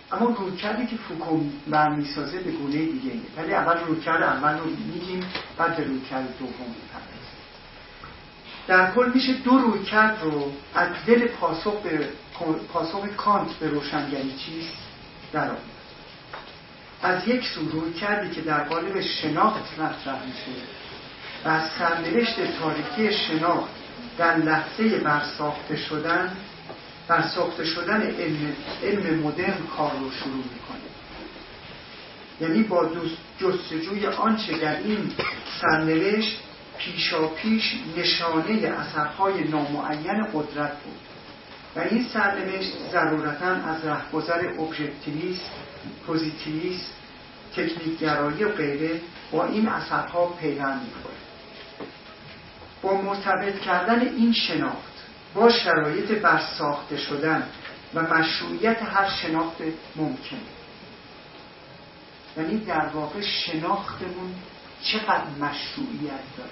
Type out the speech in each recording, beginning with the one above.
اما رویکردی که فوکو برمی‌سازه به گونه دیگه ایه. ولی اول رویکرد اول رو میگیم، بعد به رویکرد دوم می‌پردازیم. در کل میشه دو رویکرد رو از دل پاسخ کانت به روشنگری چیست در آورد. از یک سو رویکردی که در قالب شناخت مطرح میشه و از سرنوشت تاریکی شناخت در لحظه برساخته شدن علم مدرن کار رو شروع میکنه. یعنی با جستجوی آنچه در این سرنوشت پیشاپیش نشانه اثرهای نامعین قدرت بود و این سرنوشت ضرورتاً از رهگذر ابژکتیویسم، پوزیتیویسم، تکنیک‌گرایی و غیره با این اثرها پیوند می‌خوره. با مرتبط کردن این شناخت با شرایط برساخته شدن و مشروعیت هر شناخت ممکن، یعنی در واقع شناختمون چقدر مشروعیت داره،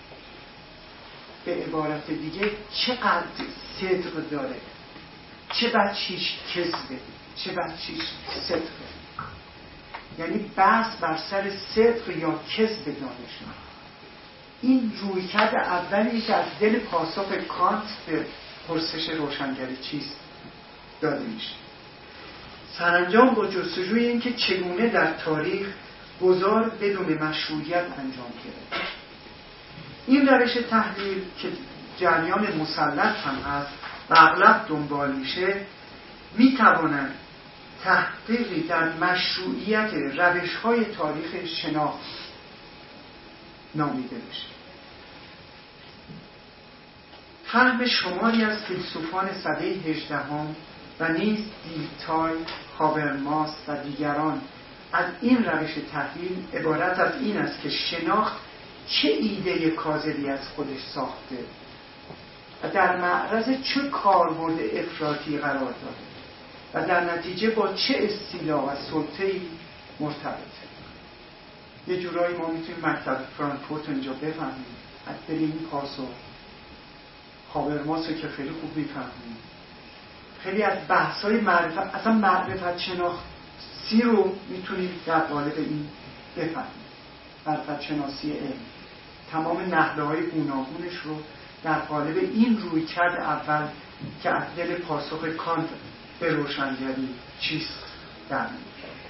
به عبارت دیگه چقدر صدق داره، چه بچیش کذبه، چه بچیش صدقه. یعنی بحث بر سر صدق یا کذب دانشمند. این رویکرد اولی که از دل پاسخ کانت به پرسش روشنگری چیست داده میشه. سرانجام با جستجوی این که چگونه در تاریخ گذار بدون مشروعیت انجام گرفت. این روش تحلیل که جریان مسلط هم هست و اغلب دنبال میشه، میتواند تحقیقی در مشروعیت روش‌های تاریخ شناخت نامیده بشه. فهم شماری از فیلسوفان سده 18 و نیز دیلتای، هابرماس و دیگران از این روش تحلیل عبارت از این است که شناخت چه ایده کاذبی از خودش ساخته و در معرض چه کاربرد افراطی قرار داده و در نتیجه با چه استیلا و سلطه‌ای مرتبطه. یه جورایی ما میتونیم مکتب فرانکفورت اینجا بفهمیم از دل این پاسخ. هابرماس رو که خیلی خوب میفهمیم. خیلی از بحث‌های معرفت، اصلا معرفت شناسی رو میتونیم در قالب این بفهمیم. معرفت شناسی علم تمام نحله‌های گوناگونش رو در قالب این رویکرد اول که از دل پاسخ کانت به روشنگری چیست در می‌آورد.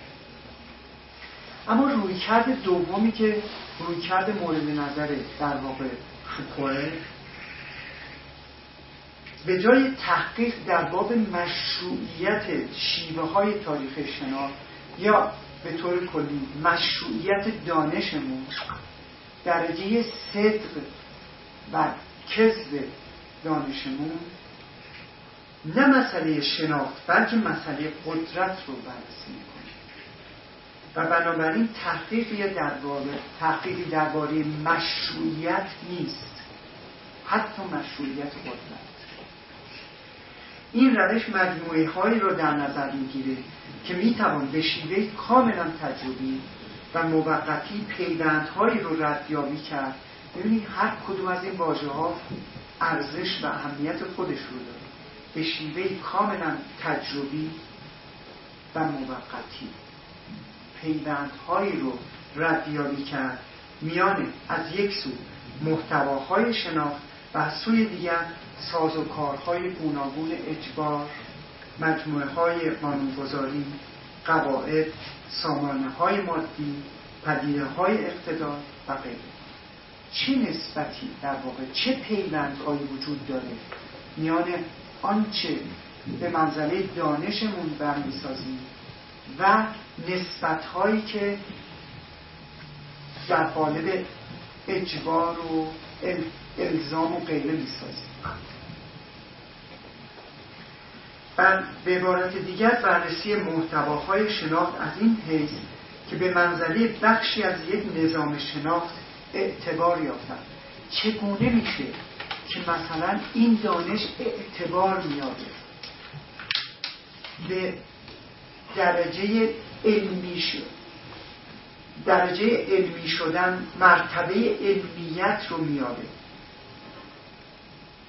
اما رویکرد دومی که رویکرد مورد نظر در واقع فوکوئه، به جای تحقیق در باب مشروعیت شیوه‌های تاریخ شناخت یا به طور کلی مشروعیت دانشمون، درجه صدق و کذب دانشمون، نه مسئله شناخت بلکه مسئله قدرت رو بررسی می‌کنه و بنابراین تحقیقی درباره مشروعیت نیست، حتی مشروعیت قدرت. این روش مجموعه هایی رو در نظر میگیره که میتوان به شیوه کاملا تجربی و موقتی پیوندهایی رو ردیابی کرد. ببینید هر کدوم از این واژه ها ارزش و اهمیت خودش رو داره. به شیوه کاملا تجربی و موقتی پیوندهایی رو ردیابی کرد میان از یک سو محتواهای شناخت و از سوی دیگر سازوکارهای گوناگون اجبار، مجموعه‌های قانون‌گذاری، قواعد، سامانه‌های مادی، پدیده‌های اقتدار و غیره. چه نسبتی در واقع، چه پیوندهایی وجود داره میان آنچه به منزله دانشمون برمی‌سازیم و نسبت‌هایی که در قالب اجبار و الزام و غیره می‌سازیم. به عبارت دیگر بررسی محتواهای شناخت از این حیث که به منزله بخشی از یک نظام شناخت اعتبار یافتن. چگونه میشه که مثلا این دانش اعتبار میاره، به درجه علمی شدن، مرتبه علمیت رو میاره،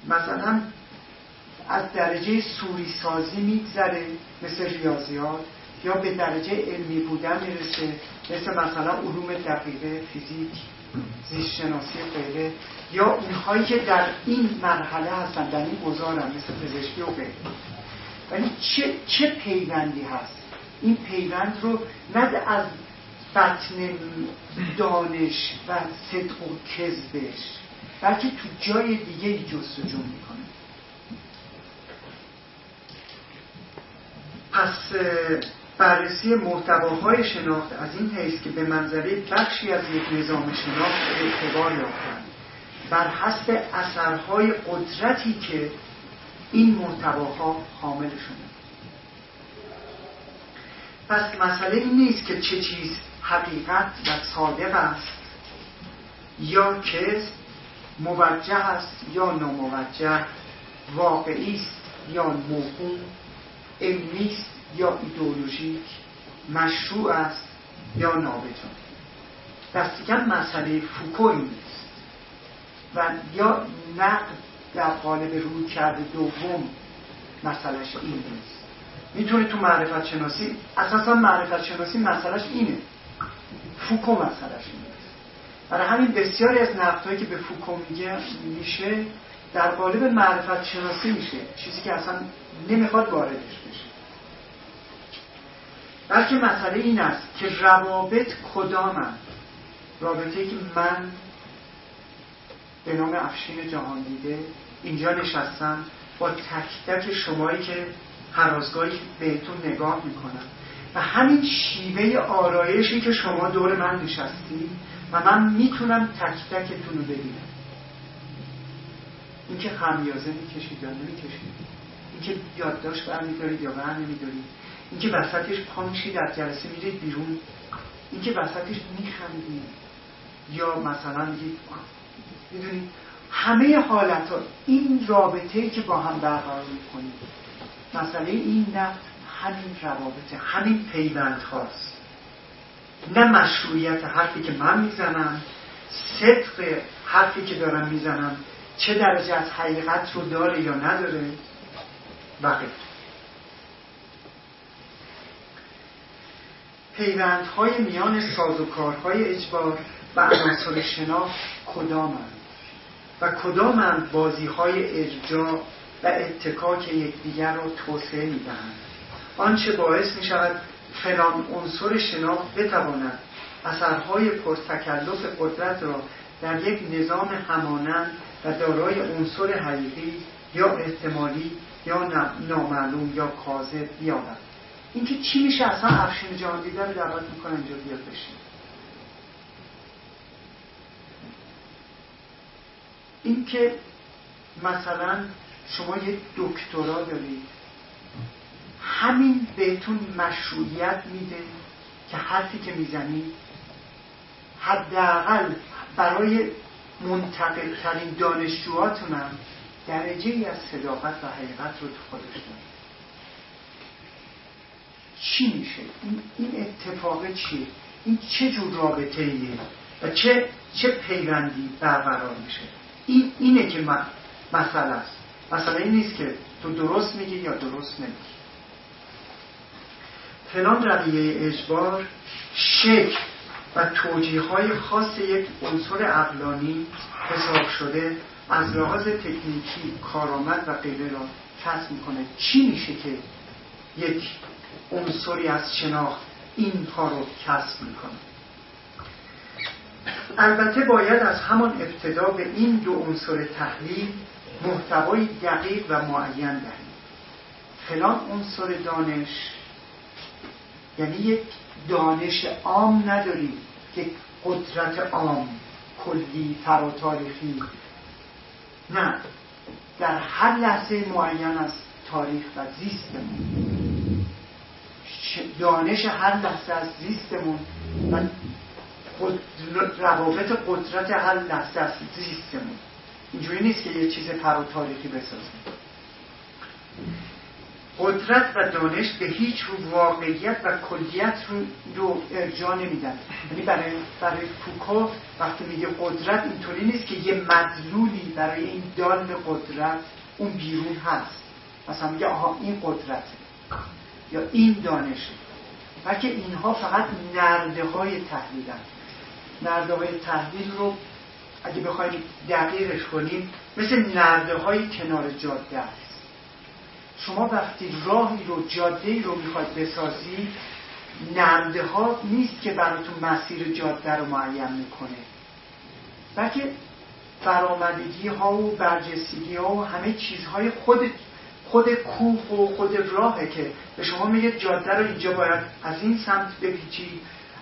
مثلا از درجه سوری سازی میگذره مثل ریاضیات یا به درجه علمی بودن میرسه، مثل مثلا علوم دقیقه، فیزیک، زیست شناسی غیره، یا اونهایی که در این مرحله هستن، در این گذارن، مثل پزشکی و غیره. ولی چه پیوندی هست؟ این پیوند رو نه از بطن دانش و صدق و کذبش، بلکه تو جای دیگه جستجو میکنه. پس بررسی محتواهای شناخت از این حیث که به منزله بخشی از یک نظام شناخت اعتبار یافتند بر حسب اثرهای قدرتی که این محتواها حاملشونه. پس مسئله این نیست که چه چیز حقیقت و صادق است یا کذب، موجه است یا ناموجه، واقعی است یا موهوم، علمی است یا ایدئولوژیک، مشروع است یا نابجا. دستیکم مسئله فوکو این نیست و یا نقد در قالب روی کرده دوم مسئلهش این نیست. میتونه تو معرفت شناسی، اساسا معرفت شناسی مسئلهش اینه، فوکو مسئلهش اینه. برای همین بسیاری از نقدهایی که به فوکو میشه در قالب معرفت شناسی میشه، چیزی که اصلا نمیخواد واردش بشه. بلکه مسئله این است که روابط کدامند؟ رابطه‌ای که من به نام افشین جهاندیده اینجا نشستم با تک تک شمایی که هر روزگاهی بهتون نگاه میکنم و همین شیوه آرایشی که شما دور من نشستی و من میتونم تک تکتون رو ببینم. اینکه خمیازه میکشید یا نمیکشید، اینکه یادداشت برمیدارید یا بر نمیدارید، اینکه وسطش پا میشید از جلسه میرید بیرون، اینکه وسطش میخندید یا مثلا میگید، میدونید همه حالت ها، این رابطه‌ای که با هم برقرار میکنید، مسئله این نه همین روابطه، همین پیوند هاست، نه مشروعیت حرفی که من میزنم، صدق حرفی که دارم میزنم چه درجه از حقیقت رو داره یا نداره و غیره. پیوندهای میان سازوکارهای اجبار و عناصر شناخت کدامند و کدامند بازیهای ارجاع و اتکاک یکدیگر را توسعه میدهند، آنچه باعث میشود فلان عنصر شناخت بتواند اثرهای پرتکلف قدرت را در یک نظام همانند و دارای عنصر حقیقی یا احتمالی یا نامعلوم یا کاذب بیابد. اینکه چی میشه اصلا افشین جهاندیده رو دعوت میکنه اینجا بیاد بشین. اینکه مثلا شما یک دکترا دارید، همین بهتون مشروعیت میده که حرفی که میزنید حداقل برای منتقل ترین دانشجوهاتون هم درجه ای از صداقت و حقیقت رو تو خودش داره. چی میشه؟ این اتفاق چیه؟ این چه جور رابطه ایه؟ و چه پیوندی برقرار میشه؟ اینه که مسئله است. مسئله این نیست که تو درست میگی یا درست نمیگی. فلان رویه اجبار شکل و توجیه‌های خاص یک عنصر عقلانی حساب شده از لحاظ تکنیکی، کارآمد و غیره را کسب میکنه. چی میشه که یک عنصری از شناخت اینها رو کسب میکنه؟ البته باید از همان ابتدا به این دو عنصر تحلیل محتوای دقیق و معین دهیم. فلان عنصر دانش یعنی یک دانش عام نداریم، یک قدرت عام کلی فراتاریخی، نه، در هر لحظه معین از تاریخ و زیستمون، دانش هر لحظه از زیستمون و روابط قدرت هر لحظه از زیستمون. اینجوری نیست که یه چیز فراتاریخی بسازیم. قدرت و دانش به هیچ رو واقعیت و کلیت رو ارجاع نمیدن. یعنی برای فوکو وقتی میگه قدرت اینطوری نیست که یه مدلولی برای این دال قدرت اون بیرون هست، مثلا میگه آها این قدرته یا این دانشه. بلکه اینها فقط نرده های تحلیلن. نرده های تحلیل رو اگه بخوایم دقیقش کنیم مثل نرده های کنار جاده است. شما وقتی راهی رو، جاده‌ای رو میخواید بسازید، نرده ها نیست که براتون مسیر جاده رو معین میکنه، بلکه برآمدگی ها و برجستگی ها و همه چیزهای خود کوه و خود راهه که به شما میگه جاده رو اینجا باید از این سمت بپیچی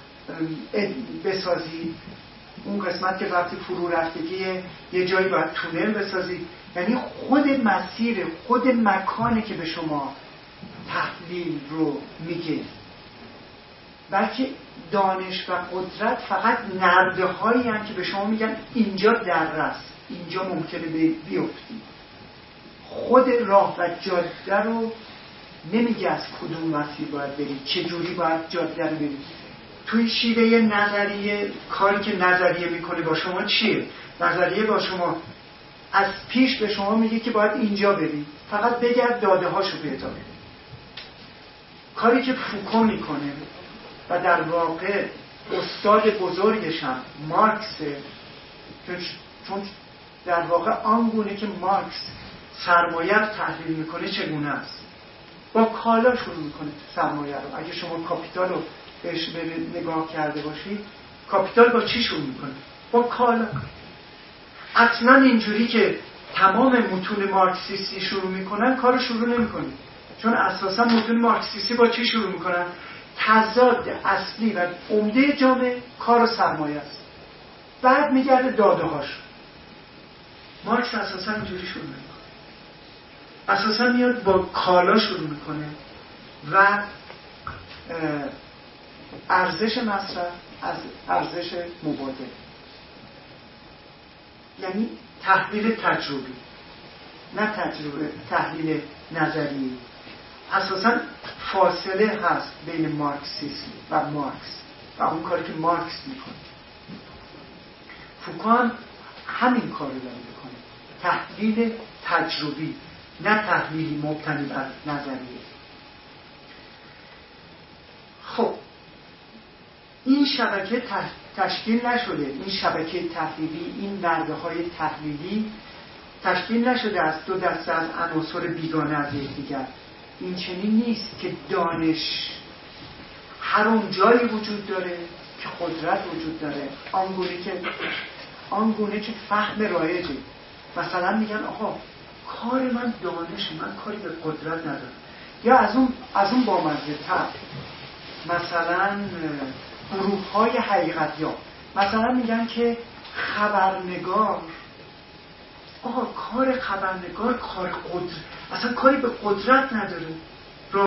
بسازی، اون قسمت که وقتی فرو رفتگیه یه جایی باید تونل بسازی. یعنی خود مسیر، خود مکانه که به شما تحلیل رو میگه، بلکه دانش و قدرت فقط نرده هایی هم که به شما میگن اینجا دره است، اینجا ممکنه بیفتی. خود راه و جاده رو نمیگه از کدوم مسیر باید برید، چه جوری باید جاده رو برید. توی شیوه نظریه، کاری که نظریه میکنه با شما چیه؟ نظریه با شما از پیش به شما میگه که باید اینجا برید، فقط بگرد داده هاشو پیدا کنید. کاری که فوکو میکنه و در واقع استاد بزرگش هم مارکسه، چون در واقع آنگونه که مارکس سرمایه رو تحلیل میکنه چگونه است، با کالا شروع میکنه سرمایه رو. اگه شما کاپیتال رو بهش نگاه کرده باشید، کاپیتال با چی شروع میکنه؟ با کالا. اصلا اینجوری که تمام متون مارکسیستی شروع میکنن کار شروع نمیکنه، چون اساسا متون مارکسیستی با چی شروع میکنن؟ تضاد اصلی و عمده جامعه کار و سرمایه است، بعد میگرده داده هاش. مارکس اساسا اینجوری شروع میکنه، اساسا میاد با کالا شروع میکنه و ارزش مصرف از ارزش مبادله، یعنی تحلیل تجربی، نه تحلیل نظری. اساسا فاصله هست بین مارکسیسم و مارکس و اون کاری که مارکس میکنه. فوکو هم همین کار رو داره میکنه، تحلیل تجربی، نه تحلیلی مبتنی بر نظریه. خب این شبکه تشکیل نشده، این شبکه تحلیلی، این نرده های تحلیلی تشکیل نشده از دو دسته از عناصر بیگانه از یکدیگر. این چنین نیست که دانش هر اون جایی وجود داره که قدرت وجود داره، آنگونه که فهم رایجه. مثلا میگن آها کار من دانش، من کاری به قدرت ندارم. یا از اون بامزه تر مثلا گروه های حقیقت‌یاب مثلا میگن که خبرنگار، کار خبرنگار کار قدرت، اصلا کاری به قدرت نداره.